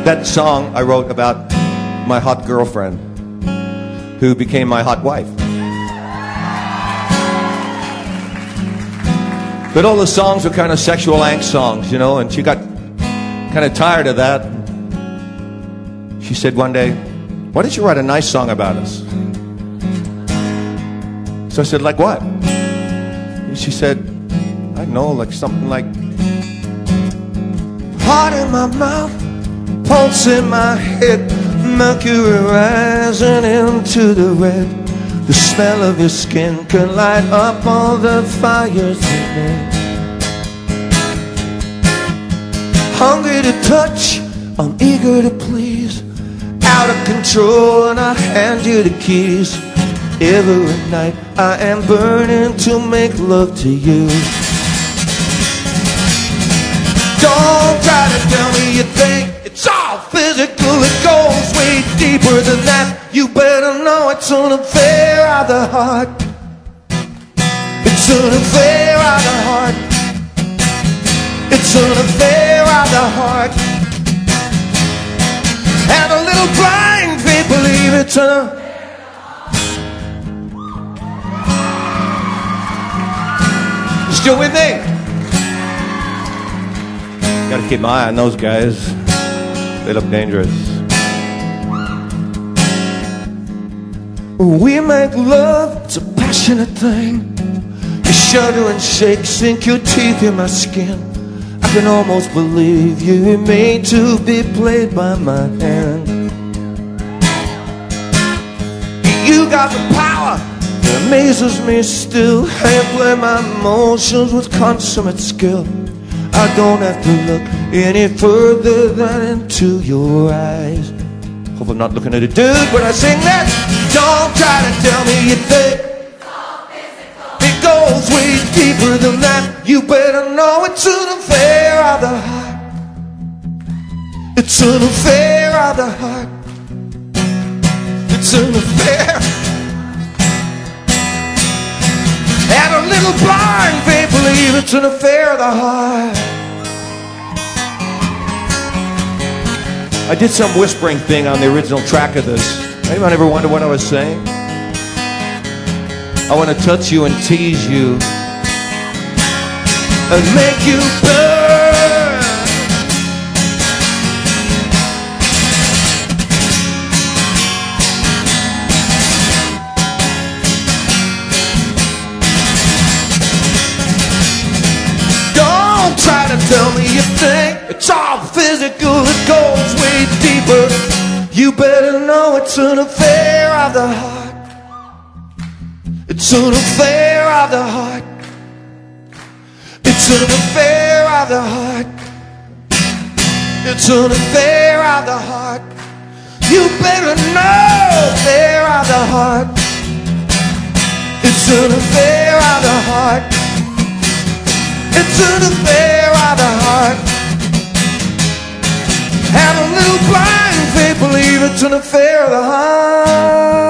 That song I wrote about my hot girlfriend who became my hot wife. But all the songs were kind of sexual angst songs, you know, and she got kind of tired of that. She said one day, "Why don't you write a nice song about us?" So I said, "Like what?" And she said, "I don't know, like something like heart in my mouth, pulse in my head, mercury rising into the red. The smell of your skin can light up all the fires within. Hungry to touch, I'm eager to please. Out of control and I hand you the keys. Every night I am burning to make love to you. Don't try to tell me you think it's all physical. It goes way deeper than that. You better know it's an affair of the heart. It's an affair of the heart. It's an affair of the heart. And a little blind faith believe it's an affair. You still with me? Gotta keep my eye on those guys. They look dangerous. We make love, it's a passionate thing. You shudder and shake, sink your teeth in my skin. I can almost believe you were made to be played by my hand. You got the power that amazes me still. Handle my emotions with consummate skill. I don't have to look any further than into your eyes. Hope I'm not looking at a dude when I sing that. Don't try to tell me you think it goes way deeper than that. You better know it's an affair of the heart. It's an affair of the heart. It's an affair. And a little blind faith believe it's an affair of the heart. I did some whispering thing on the original track of this. Anyone ever wonder what I was saying? I want to touch you and tease you and make you burn. Don't try to tell me you think it's all physical. It goes way deeper. You better know it's an affair of the heart. It's an affair of the heart. It's an affair of the heart. It's an affair of the heart. You better know affair of the heart. It's an affair of the heart. It's an affair of the heart. And a little blind faith believe it's an affair of the heart.